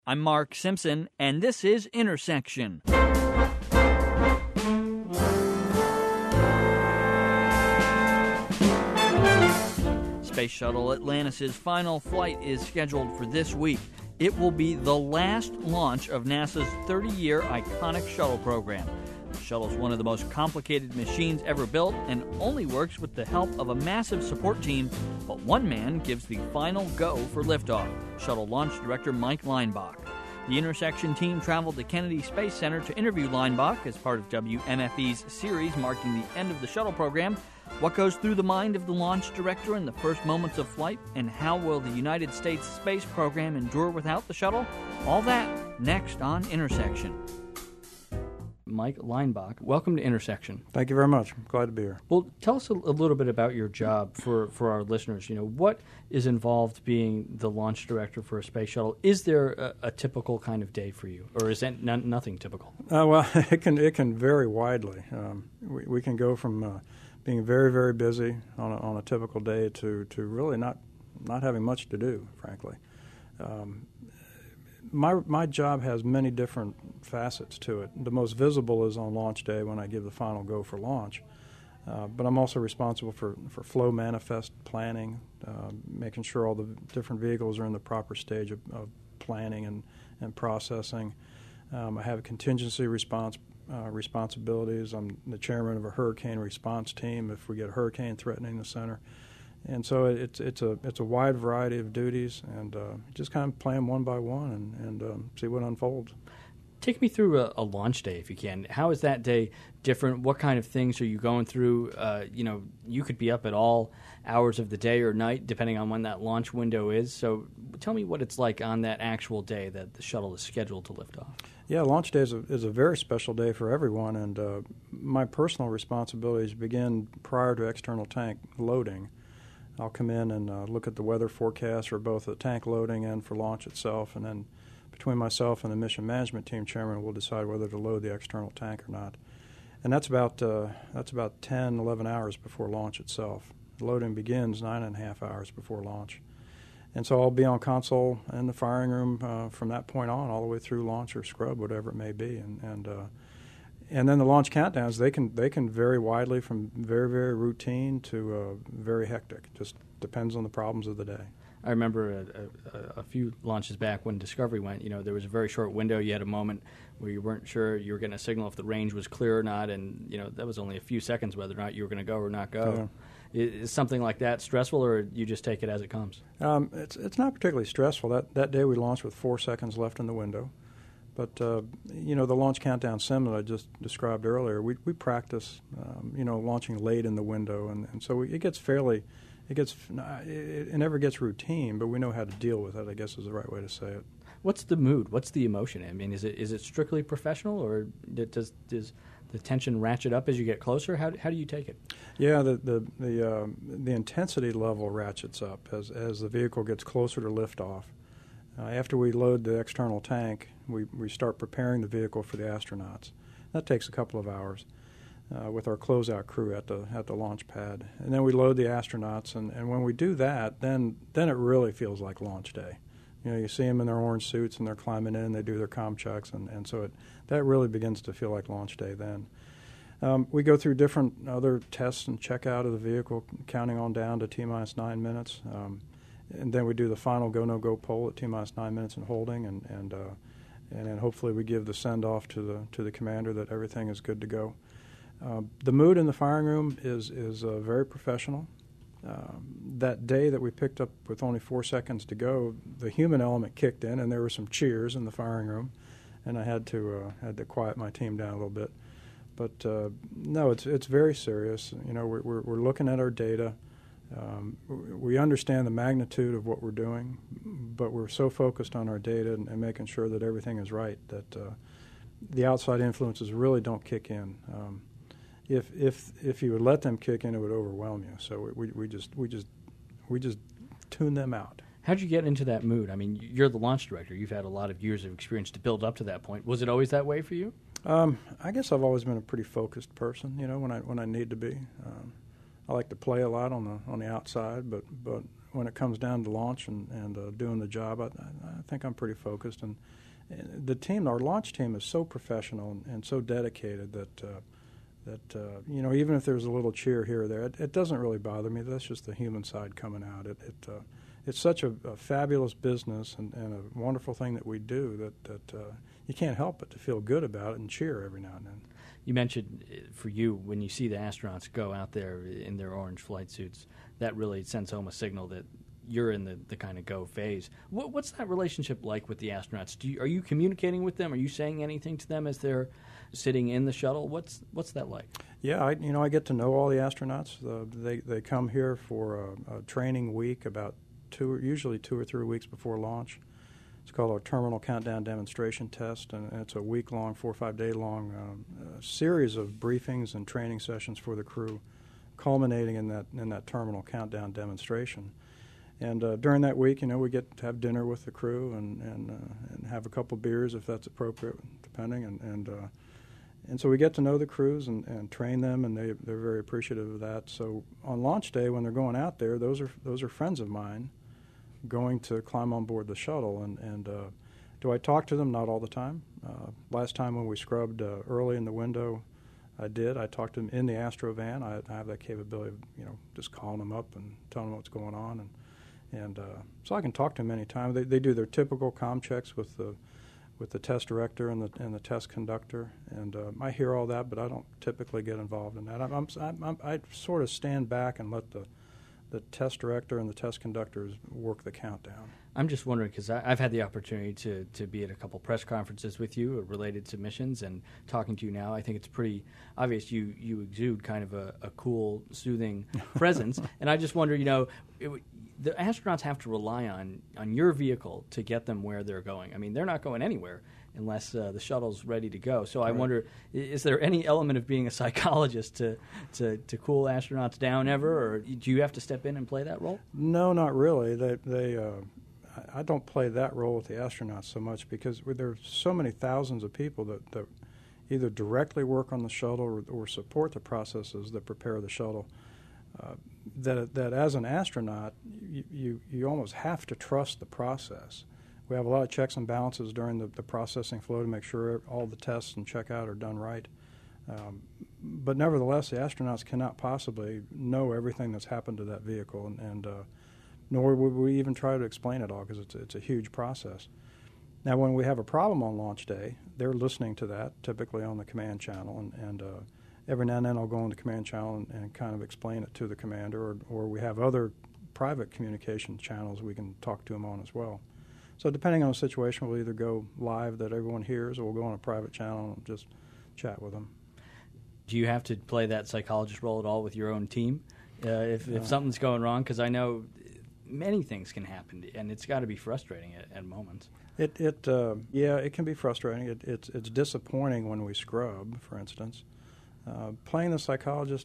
I'm Mark Simpson, and this is Intersection. Space Shuttle Atlantis' final flight is scheduled for this week. It will be the last launch of NASA's 30-year iconic shuttle program. The shuttle is one of the most complicated machines ever built and only works with the help of a massive support team, but one man gives the final go for liftoff, Shuttle Launch Director Mike Leinbach. The Intersection team traveled to Kennedy Space Center to interview Leinbach as part of WMFE's series marking the end of the shuttle program. What goes through the mind of the launch director in the first moments of flight, and how will the United States space program endure without the shuttle? All that next on Intersection. Mike Leinbach, welcome to Intersection. Thank you very much. I'm glad to be here. Well, tell us a little bit about your job for our listeners. You know, what is involved being the launch director for a space shuttle? Is there a typical kind of day for you, or is that nothing typical? Well, it can vary widely. We can go from being very, very busy on a typical day to really not having much to do, frankly. My job has many different facets to it. The most visible is on launch day when I give the final go for launch. But I'm also responsible for flow manifest planning, making sure all the different vehicles are in the proper stage of planning and processing. I have contingency responsibilities. I'm the chairman of a hurricane response team if we get a hurricane threatening the center. And so it's a wide variety of duties, and just kind of play them one by one and see what unfolds. Take me through a launch day, if you can. How is that day different? What kind of things are you going through? You could be up at all hours of the day or night, depending on when that launch window is. So tell me what it's like on that actual day that the shuttle is scheduled to lift off. Yeah, launch day is a very special day for everyone, and my personal responsibilities begin prior to external tank loading. I'll come in and look at the weather forecast for both the tank loading and for launch itself, and then between myself and the mission management team chairman, we'll decide whether to load the external tank or not. And that's about 10, 11 hours before launch itself. The loading begins 9.5 hours before launch. And so I'll be on console in the firing room from that point on, all the way through launch or scrub, whatever it may be. And then the launch countdowns, they can vary widely from very, very routine to very hectic. Just depends on the problems of the day. I remember a few launches back when Discovery went, there was a very short window. You had a moment where you weren't sure you were getting a signal if the range was clear or not, and, that was only a few seconds whether or not you were going to go or not go. Yeah. Is something like that stressful, or you just take it as it comes? It's not particularly stressful. That day we launched with 4 seconds left in the window. But, the launch countdown sim that I just described earlier, we practice, launching late in the window. And so it never gets routine, but we know how to deal with it, I guess is the right way to say it. What's the mood? What's the emotion? I mean, is it strictly professional, or does the tension ratchet up as you get closer? How do you take it? Yeah, the intensity level ratchets up as the vehicle gets closer to liftoff. After we load the external tank, we start preparing the vehicle for the astronauts. That takes a couple of hours with our closeout crew at the launch pad. And then we load the astronauts, and when we do that, then it really feels like launch day. You see them in their orange suits, and they're climbing in, they do their comm checks, and so that really begins to feel like launch day then. We go through different other tests and check out of the vehicle, counting on down to T-minus 9 minutes. And then we do the final go-no-go poll at T-minus 9 minutes and holding, and then hopefully we give the send-off to the commander that everything is good to go. The mood in the firing room is very professional. That day that we picked up with only 4 seconds to go, the human element kicked in, and there were some cheers in the firing room, and I had to quiet my team down a little bit. But no, it's very serious. We're looking at our data. We understand the magnitude of what we're doing, but we're so focused on our data and making sure that everything is right that the outside influences really don't kick in. If you would let them kick in, it would overwhelm you. So we just tune them out. How'd you get into that mood? I mean, you're the launch director. You've had a lot of years of experience to build up to that point. Was it always that way for you? I guess I've always been a pretty focused person. When I need to be. I like to play a lot on the outside, but when it comes down to launch and doing the job, I think I'm pretty focused. And the team, our launch team, is so professional and so dedicated that even if there's a little cheer here or there, it doesn't really bother me. That's just the human side coming out. It's such a fabulous business and a wonderful thing that we do that you can't help but to feel good about it and cheer every now and then. You mentioned for you, when you see the astronauts go out there in their orange flight suits, that really sends home a signal that you're in the kind of go phase. What's that relationship like with the astronauts? Are you communicating with them? Are you saying anything to them as they're sitting in the shuttle? What's that like? Yeah, I get to know all the astronauts. They come here for a training week about usually 2 or 3 weeks before launch. It's called our Terminal Countdown Demonstration Test, and it's a week-long, 4 or 5 day long series of briefings and training sessions for the crew, culminating in that terminal countdown demonstration. And during that week, we get to have dinner with the crew and have a couple beers if that's appropriate, depending. And so we get to know the crews and train them, and they're very appreciative of that. So on launch day, when they're going out there, those are friends of mine going to climb on board the shuttle. And do I talk to them? Not all the time. Last time when we scrubbed early in the window, I did. I talked to them in the Astro van. I have that capability of just calling them up and telling them what's going on, and so I can talk to them anytime. They do their typical comm checks with the test director and the test conductor, and I hear all that, but I don't typically get involved in that. I sort of stand back and let the test director and the test conductors work the countdown. I'm just wondering, because I've had the opportunity to be at a couple press conferences with you related to missions, and talking to you now, I think it's pretty obvious you exude kind of a cool, soothing presence. And I just wonder, the astronauts have to rely on your vehicle to get them where they're going. I mean, they're not going anywhere unless the shuttle's ready to go. So I wonder, is there any element of being a psychologist to cool astronauts down ever, or do you have to step in and play that role? No, not really. I don't play that role with the astronauts so much because there are so many thousands of people that either directly work on the shuttle or support the processes that prepare the shuttle. That as an astronaut, you almost have to trust the process. We have a lot of checks and balances during the processing flow to make sure all the tests and checkout are done right. But nevertheless, the astronauts cannot possibly know everything that's happened to that vehicle, and nor would we even try to explain it all because it's a huge process. Now, when we have a problem on launch day, they're listening to that, typically on the command channel, and every now and then I'll go on the command channel and kind of explain it to the commander, or we have other private communication channels we can talk to them on as well. So depending on the situation, we'll either go live that everyone hears, or we'll go on a private channel and just chat with them. Do you have to play that psychologist role at all with your own team if something's going wrong? Because I know many things can happen, and it's got to be frustrating at moments. It can be frustrating. It's disappointing when we scrub, for instance. Playing the psychologist,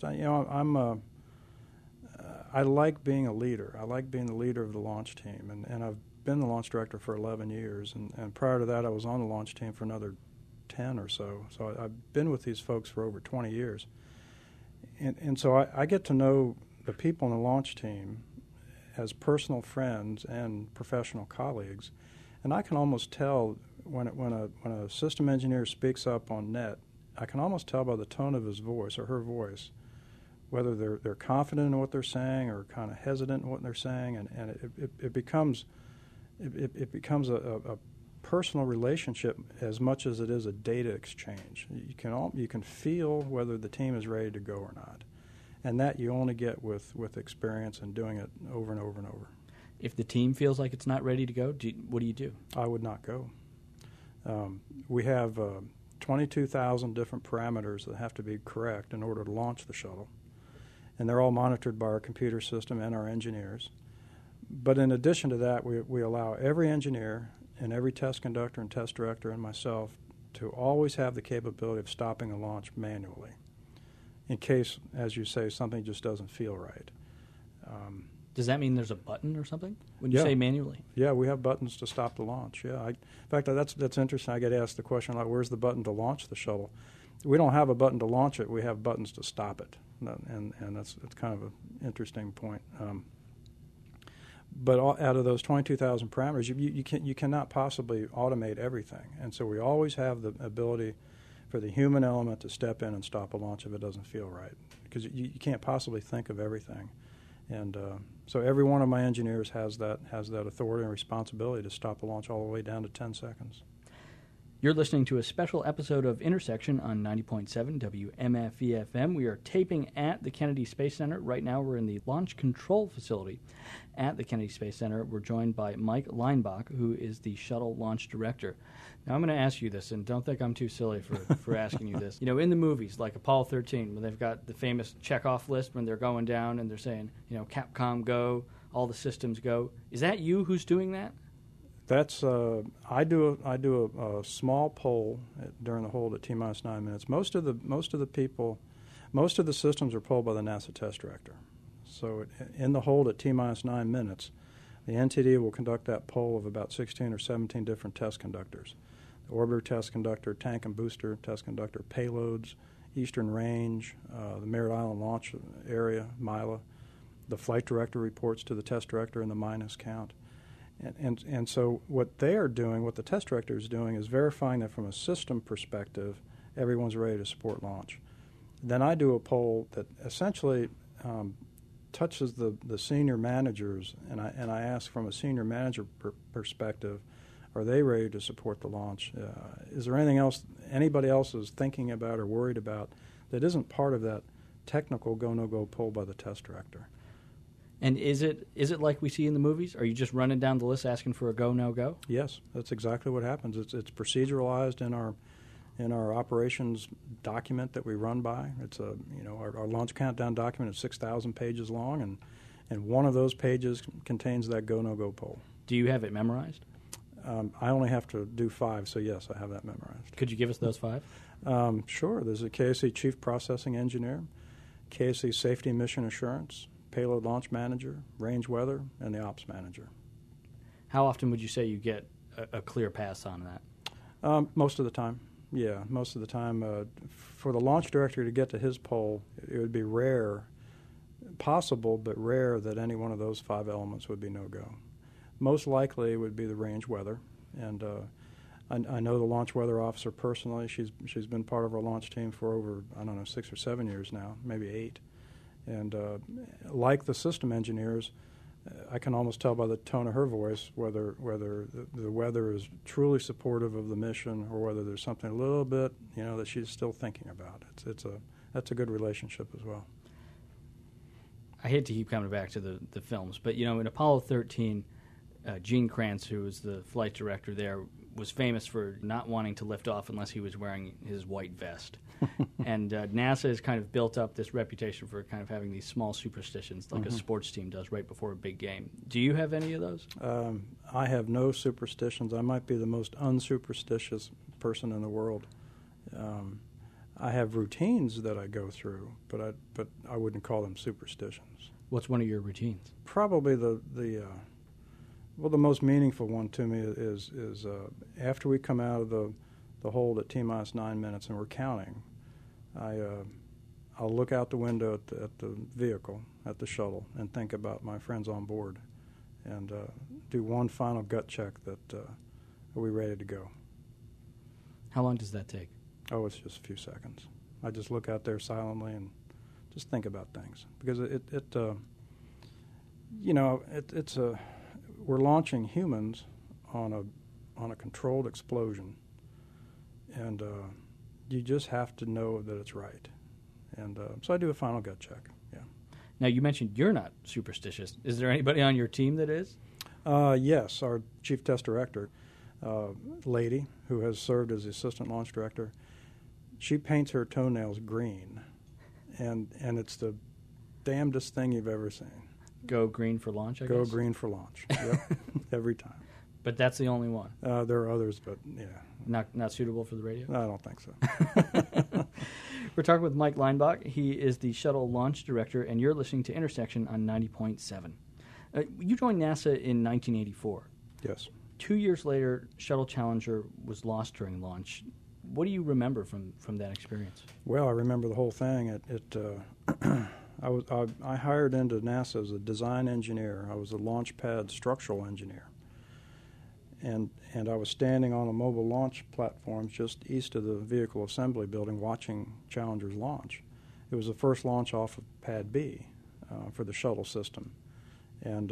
I like being a leader. I like being the leader of the launch team, and I've been the launch director for 11 years, and prior to that I was on the launch team for another 10 or so. So I've been with these folks for over 20 years. And so I get to know the people on the launch team as personal friends and professional colleagues, and I can almost tell when a system engineer speaks up on net, I can almost tell by the tone of his voice or her voice whether they're confident in what they're saying or kind of hesitant in what they're saying, and it becomes a personal relationship as much as it is a data exchange. You can feel whether the team is ready to go or not, and that you only get with experience and doing it over and over and over. If the team feels like it's not ready to go, what do you do? I would not go. We have 22,000 different parameters that have to be correct in order to launch the shuttle, and they're all monitored by our computer system and our engineers. But in addition to that, we allow every engineer and every test conductor and test director and myself to always have the capability of stopping a launch manually in case, as you say, something just doesn't feel right. Does that mean there's a button or something when you say manually? Yeah, we have buttons to stop the launch. Yeah, in fact, that's interesting. I get asked the question, like, where's the button to launch the shuttle? We don't have a button to launch it. We have buttons to stop it, and that's kind of an interesting point. But out of those 22,000 parameters, you cannot possibly automate everything. And so we always have the ability for the human element to step in and stop a launch if it doesn't feel right, because you can't possibly think of everything. And so every one of my engineers has that authority and responsibility to stop a launch all the way down to 10 seconds. You're listening to a special episode of Intersection on 90.7 WMFE-FM. We are taping at the Kennedy Space Center. Right now we're in the Launch Control Facility at the Kennedy Space Center. We're joined by Mike Leinbach, who is the Shuttle Launch Director. Now I'm going to ask you this, and don't think I'm too silly for asking you this. You know, in the movies, like Apollo 13, when they've got the famous checkoff list when they're going down and they're saying, you know, Capcom go, all the systems go. Is that you who's doing that? That's I do a small poll during the hold at T-minus 9 minutes. Most of the systems are polled by the NASA test director. So in the hold at T-minus 9 minutes, the NTD will conduct that poll of about 16 or 17 different test conductors: the orbiter test conductor, tank and booster test conductor, payloads, Eastern Range, the Merritt Island Launch Area, MILA. The flight director reports to the test director in the minus count. And so what they are doing, what the test director is doing, is verifying that from a system perspective, everyone's ready to support launch. Then I do a poll that essentially touches the senior managers, and I ask from a senior manager perspective, are they ready to support the launch? Is there anything else anybody else is thinking about or worried about that isn't part of that technical go-no-go poll by the test director? And is it like we see in the movies? Are you just running down the list asking for a go, no go? Yes, that's exactly what happens. It's proceduralized in our operations document that we run by. It's our launch countdown document is 6,000 pages long, and one of those pages contains that go, no go poll. Do you have it memorized? I only have to do 5, so yes, I have that memorized. Could you give us those 5? Sure. There's a KSC Chief Processing Engineer, KSC Safety Mission Assurance, Payload Launch Manager, Range Weather, and the Ops Manager. How often would you say you get a clear pass on that? Most of the time. Yeah, most of the time. For the launch director to get to his poll, it would be possible, but rare that any one of those 5 elements would be no-go. Most likely it would be the range weather, and I know the launch weather officer personally. She's been part of our launch team for over, 6 or 7 years now, maybe 8. And like the system engineers, I can almost tell by the tone of her voice whether the weather is truly supportive of the mission or whether there's something a little bit, that she's still thinking about. That's a good relationship as well. I hate to keep coming back to the films, but in Apollo 13, Gene Kranz, who was the flight director there, was famous for not wanting to lift off unless he was wearing his white vest. And NASA has kind of built up this reputation for kind of having these small superstitions like a sports team does right before a big game. Do you have any of those? I have no superstitions. I might be the most unsuperstitious person in the world. I have routines that I go through, but I wouldn't call them superstitions. What's one of your routines? Probably the most meaningful one to me is after we come out of the hold at T-minus 9 minutes and we're counting, I'll look out the window at the vehicle, at the shuttle, and think about my friends on board and do one final gut check that are we ready to go. How long does that take? Oh, it's just a few seconds. I just look out there silently and just think about things because we're launching humans on a controlled explosion, and you just have to know that it's right. And so I do a final gut check. Yeah. Now you mentioned you're not superstitious. Is there anybody on your team that is? Yes, our chief test director, lady who has served as the assistant launch director. She paints her toenails green, and it's the damnedest thing you've ever seen. Go green for launch, I guess? Go green for launch, yep, every time. But that's the only one? There are others, but yeah. Not suitable for the radio? I don't think so. We're talking with Mike Leinbach. He is the Shuttle Launch Director, and you're listening to Intersection on 90.7. You joined NASA in 1984. Yes. 2 years later, Shuttle Challenger was lost during launch. What do you remember from that experience? Well, I remember the whole thing. I hired into NASA as a design engineer. I was a launch pad structural engineer. And I was standing on a mobile launch platform just east of the vehicle assembly building watching Challenger's launch. It was the first launch off of Pad B for the shuttle system. And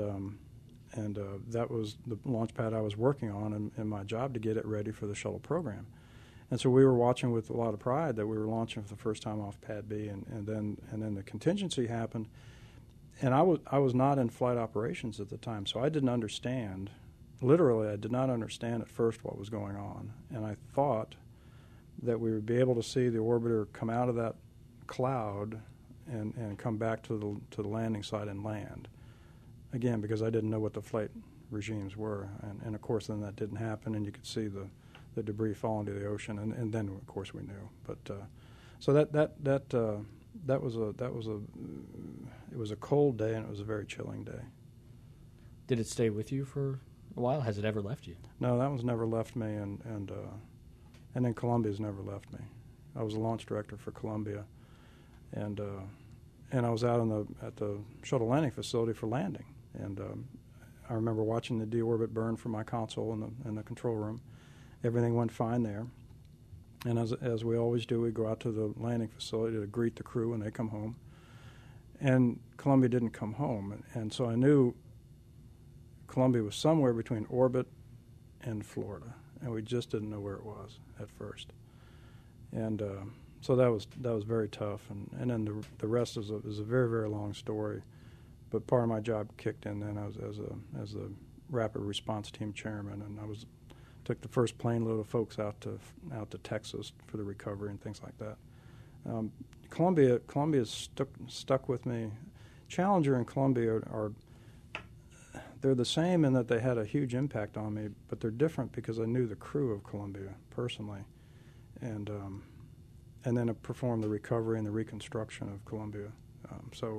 that was the launch pad I was working on in my job to get it ready for the shuttle program. And so we were watching with a lot of pride that we were launching for the first time off Pad B, and then the contingency happened. And I was not in flight operations at the time, so I didn't understand. Literally, I did not understand at first what was going on, and I thought that we would be able to see the orbiter come out of that cloud and come back to the landing site and land. Again, because I didn't know what the flight regimes were, and of course then that didn't happen, and you could see the debris fall into the ocean, and then of course we knew. But so that was a cold day, and it was a very chilling day. Did it stay with you for a while? Has it ever left you? No, that one's never left me, and then Columbia's never left me. I was a launch director for Columbia, and I was out at the shuttle landing facility for landing, and I remember watching the deorbit burn from my console in the control room. Everything went fine there, and as we always do, we go out to the landing facility to greet the crew when they come home, and Columbia didn't come home, and so I knew Columbia was somewhere between orbit and Florida, and we just didn't know where it was at first, and so that was very tough, and then the rest is a very, very long story, but part of my job kicked in then as the rapid response team chairman, and I took the first plane load of folks out to Texas for the recovery and things like that. Columbia stuck with me. Challenger and Columbia they're the same in that they had a huge impact on me, but they're different because I knew the crew of Columbia personally, and then I performed the recovery and the reconstruction of Columbia. So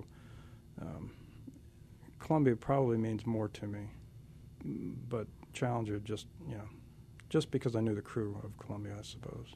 Columbia probably means more to me, but Challenger just because I knew the crew of Columbia, I suppose.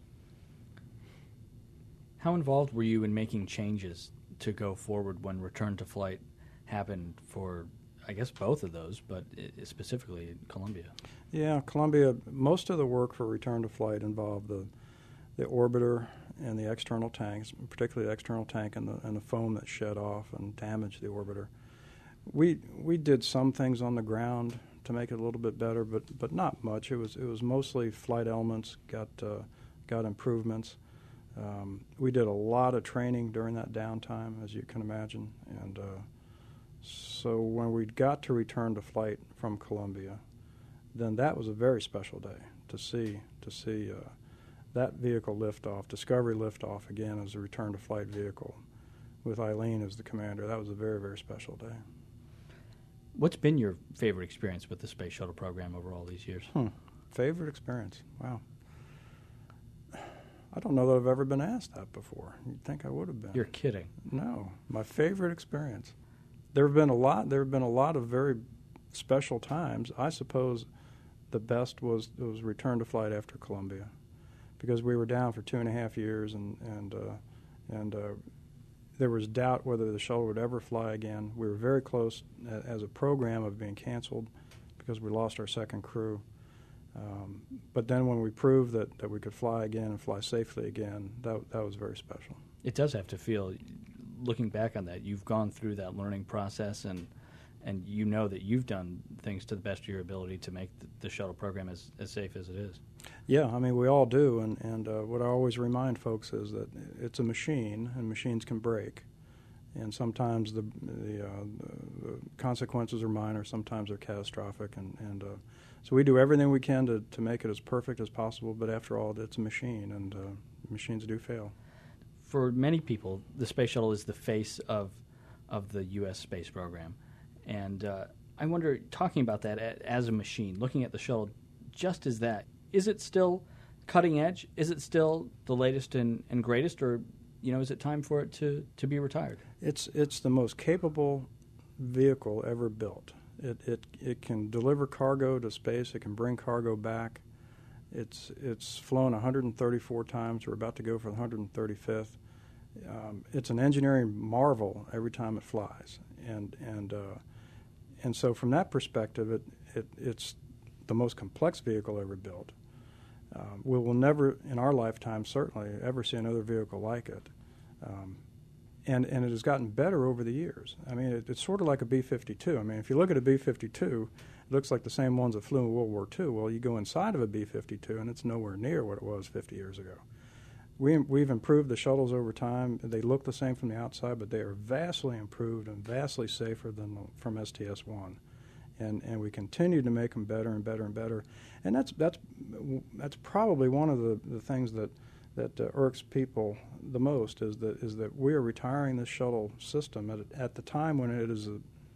How involved were you in making changes to go forward when return to flight happened for, I guess, both of those, but specifically Columbia? Yeah, Columbia, most of the work for return to flight involved the orbiter and the external tanks, particularly the external tank and the foam that shed off and damaged the orbiter. We did some things on the ground to make it a little bit better, but not much. It was mostly flight elements got improvements. We did a lot of training during that downtime, as you can imagine, and so when we got to return to flight from Columbia, then that was a very special day to see that vehicle lift off, Discovery lift off again as a return to flight vehicle, with Eileen as the commander. That was a very, very special day. What's been your favorite experience with the Space Shuttle program over all these years? Favorite experience? Wow. I don't know that I've ever been asked that before. You'd think I would have been. You're kidding. No. My favorite experience. There have been a lot of very special times. I suppose the best was return to flight after Columbia, because we were down for 2.5 years, and there was doubt whether the shuttle would ever fly again. We were very close as a program of being canceled because we lost our second crew. But then when we proved that we could fly again and fly safely again, that was very special. It does have to feel, looking back on that, you've gone through that learning process, and you know that you've done things to the best of your ability to make the shuttle program as safe as it is. Yeah, I mean, we all do, and what I always remind folks is that it's a machine, and machines can break, and sometimes the consequences are minor, sometimes they're catastrophic, and so we do everything we can to make it as perfect as possible, but after all, it's a machine, and machines do fail. For many people, the Space Shuttle is the face of the U.S. space program, and I wonder, talking about that as a machine, looking at the shuttle just as that, is it still cutting edge? Is it still the latest and greatest, or is it time for it to be retired? It's the most capable vehicle ever built. It can deliver cargo to space. It can bring cargo back. It's flown 134 times. We're about to go for the 135th. It's an engineering marvel every time it flies, and so from that perspective, it's the most complex vehicle ever built. We will never, in our lifetime, certainly, ever see another vehicle like it. And it has gotten better over the years. I mean, it's sort of like a B-52. I mean, if you look at a B-52, it looks like the same ones that flew in World War II. Well, you go inside of a B-52, and it's nowhere near what it was 50 years ago. We've improved the shuttles over time. They look the same from the outside, but they are vastly improved and vastly safer than from STS-1. And we continue to make them better and better and better. And that's probably one of the things that irks people the most is that we are retiring this shuttle system at the time when it is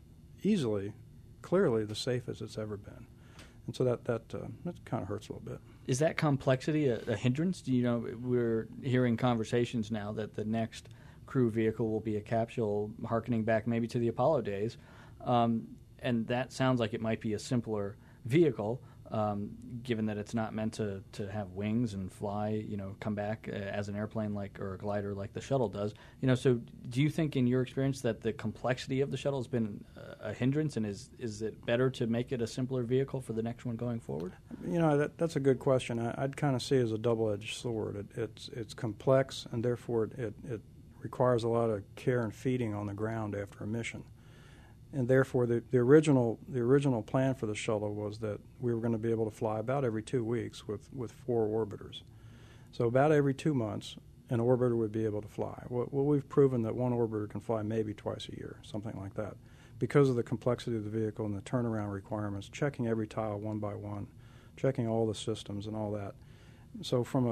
clearly the safest it's ever been. And so that kind of hurts a little bit. Is that complexity a hindrance? We're hearing conversations now that the next crew vehicle will be a capsule, harkening back maybe to the Apollo days. And that sounds like it might be a simpler vehicle, given that it's not meant to have wings and fly, come back as an airplane or a glider like the shuttle does. So do you think in your experience that the complexity of the shuttle has been a hindrance, and is it better to make it a simpler vehicle for the next one going forward? That's a good question. I'd kind of see it as a double-edged sword. It's complex, and therefore it requires a lot of care and feeding on the ground after a mission. And therefore, the original plan for the shuttle was that we were going to be able to fly about every 2 weeks with 4 orbiters. So about every 2 months, an orbiter would be able to fly. Well, we've proven that one orbiter can fly maybe twice a year, something like that, because of the complexity of the vehicle and the turnaround requirements, checking every tile one by one, checking all the systems and all that. So from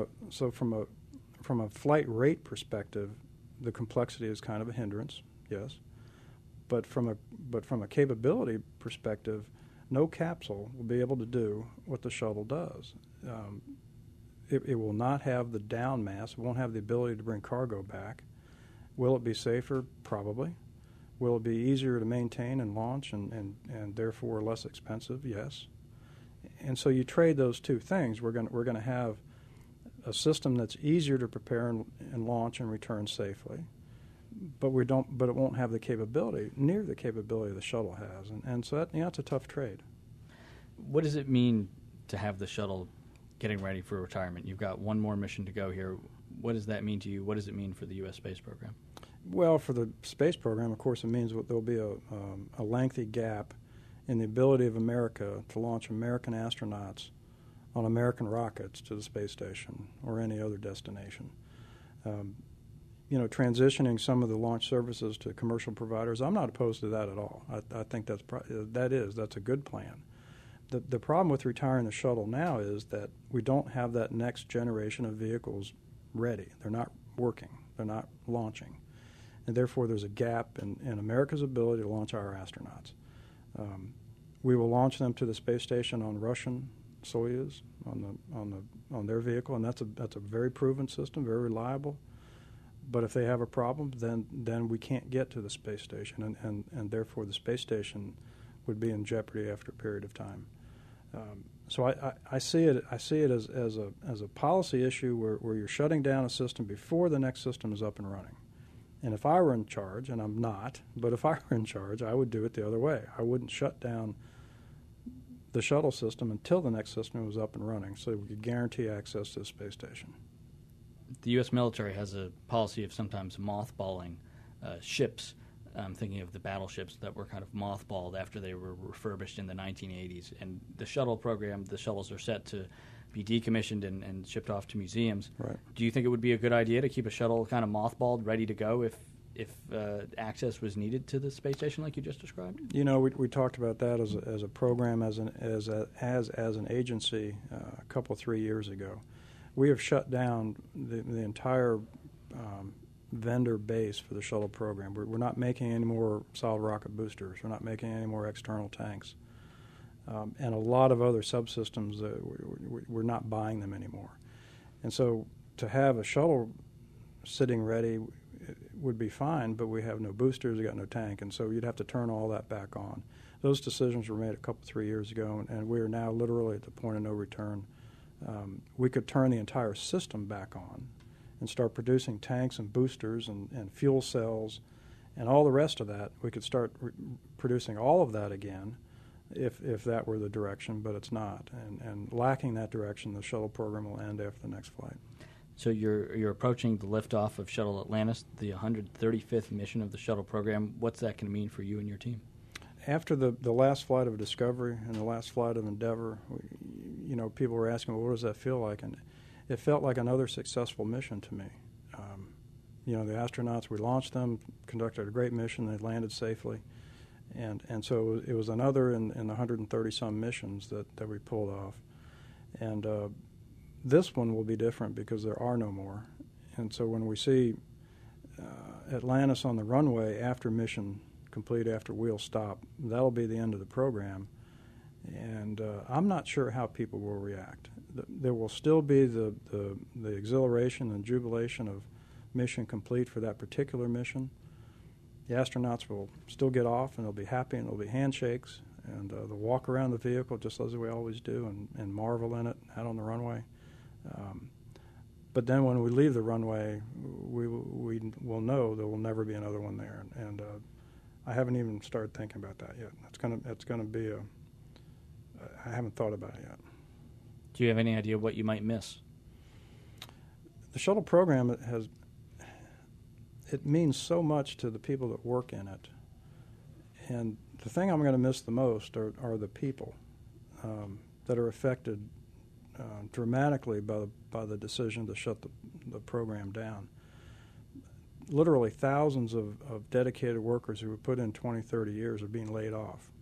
a flight rate perspective, the complexity is kind of a hindrance, yes. But from a capability perspective, no capsule will be able to do what the shuttle does. It will not have the down mass. It won't have the ability to bring cargo back. Will it be safer? Probably. Will it be easier to maintain and launch and therefore less expensive? Yes. And so you trade those two things. We're going to have a system that's easier to prepare and launch and return safely. But it won't have the capability, near the capability the shuttle has, and so that's a tough trade. What does it mean to have the shuttle getting ready for retirement? You've got one more mission to go here. What does that mean to you? What does it mean for the U.S. space program? Well, for the space program, of course, it means there'll be a lengthy gap in the ability of America to launch American astronauts on American rockets to the space station or any other destination. Transitioning some of the launch services to commercial providers, I'm not opposed to that at all. I think that's a good plan. The problem with retiring the shuttle now is that we don't have that next generation of vehicles ready. They're not working. They're not launching. And therefore there's a gap in America's ability to launch our astronauts. We will launch them to the space station on Russian Soyuz, on their vehicle, and that's a very proven system, very reliable. But if they have a problem, then we can't get to the space station, and therefore the space station would be in jeopardy after a period of time. So I see it as a policy issue where you're shutting down a system before the next system is up and running. And if I were in charge, and I'm not, but if I were in charge, I would do it the other way. I wouldn't shut down the shuttle system until the next system was up and running, so we could guarantee access to the space station. The U.S. military has a policy of sometimes mothballing ships. I'm thinking of the battleships that were kind of mothballed after they were refurbished in the 1980s. And the shuttle program, the shuttles are set to be decommissioned and shipped off to museums. Right. Do you think it would be a good idea to keep a shuttle kind of mothballed, ready to go if access was needed to the space station like you just described? We talked about that as a program, as an agency a couple 3 years ago. We have shut down the entire vendor base for the shuttle program. We're not making any more solid rocket boosters. We're not making any more external tanks. And a lot of other subsystems, we're not buying them anymore. And so to have a shuttle sitting ready would be fine, but we have no boosters, we got no tank, and so you'd have to turn all that back on. Those decisions were made a couple 3 years ago, and we are now literally at the point of no return. We could turn the entire system back on and start producing tanks and boosters and fuel cells and all the rest of that, we could start producing all of that again if that were the direction, but it's not. And lacking that direction, the shuttle program will end after the next flight. So you're approaching the liftoff of Shuttle Atlantis, the 135th mission of the shuttle program. What's that going to mean for you and your team? After the last flight of Discovery and the last flight of Endeavour, people were asking, well, what does that feel like? And it felt like another successful mission to me. The astronauts, we launched them, conducted a great mission, they landed safely. And so it was another in the 130-some missions that we pulled off. And this one will be different because there are no more. And so when we see Atlantis on the runway after mission complete, after wheel stop, that'll be the end of the program. And I'm not sure how people will react. There will still be the exhilaration and jubilation of mission complete for that particular mission. The astronauts will still get off, and they'll be happy, and there'll be handshakes, and they'll walk around the vehicle just as we always do and marvel in it out on the runway. But then when we leave the runway, we will know there will never be another one there. And I haven't even started thinking about that yet. It's gonna be I haven't thought about it yet. Do you have any idea what you might miss? The shuttle program it means so much to the people that work in it. And the thing I'm going to miss the most are the people that are affected dramatically by the decision to shut the program down. Literally thousands of dedicated workers who were put in 20, 30 years are being laid off.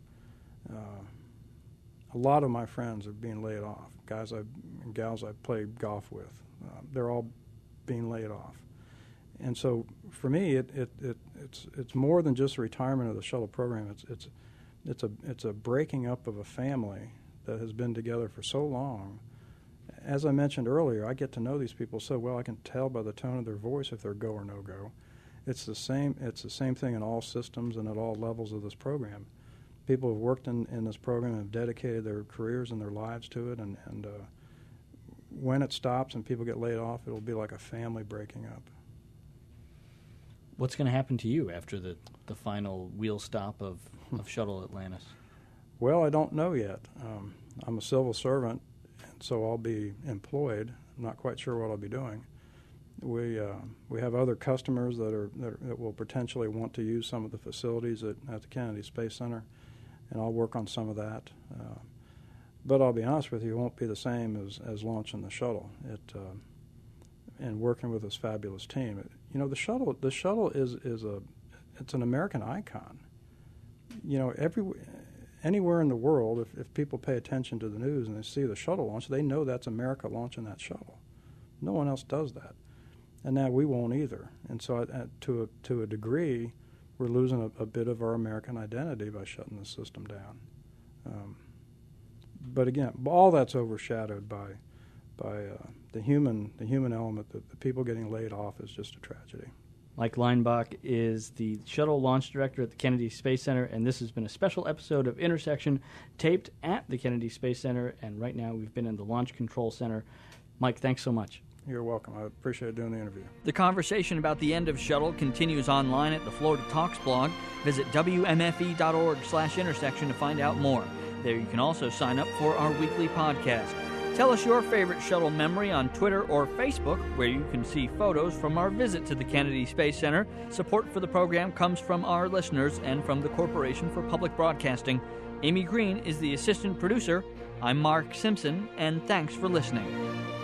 A lot of my friends are being laid off, guys and gals I play golf with. They're all being laid off. And so for me, it's more than just a retirement of the shuttle program. It's a breaking up of a family that has been together for so long. As I mentioned earlier, I get to know these people so well. I can tell by the tone of their voice if they're go or no go. It's the same thing in all systems and at all levels of this program. People who've worked in this program have dedicated their careers and their lives to it, and when it stops and people get laid off, it'll be like a family breaking up. What's going to happen to you after the final wheel stop of Shuttle Atlantis? Well, I don't know yet. I'm a civil servant, and so I'll be employed. I'm not quite sure what I'll be doing. We have other customers that will potentially want to use some of the facilities at the Kennedy Space Center, and I'll work on some of that. But I'll be honest with you, it won't be the same as launching the shuttle. And working with this fabulous team. The shuttle is it's an American icon. Anywhere in the world, if people pay attention to the news and they see the shuttle launch, they know that's America launching that shuttle. No one else does that, and now we won't either. And so, to a degree, we're losing a bit of our American identity by shutting the system down. But again, all that's overshadowed by the human element. The people getting laid off is just a tragedy. Mike Leinbach is the Shuttle Launch Director at the Kennedy Space Center, and this has been a special episode of Intersection taped at the Kennedy Space Center, and right now we've been in the Launch Control Center. Mike, thanks so much. You're welcome. I appreciate doing the interview. The conversation about the end of Shuttle continues online at the Florida Talks blog. Visit WMFE.org/intersection to find out more. There you can also sign up for our weekly podcast. Tell us your favorite shuttle memory on Twitter or Facebook, where you can see photos from our visit to the Kennedy Space Center. Support for the program comes from our listeners and from the Corporation for Public Broadcasting. Amy Green is the assistant producer. I'm Mark Simpson, and thanks for listening.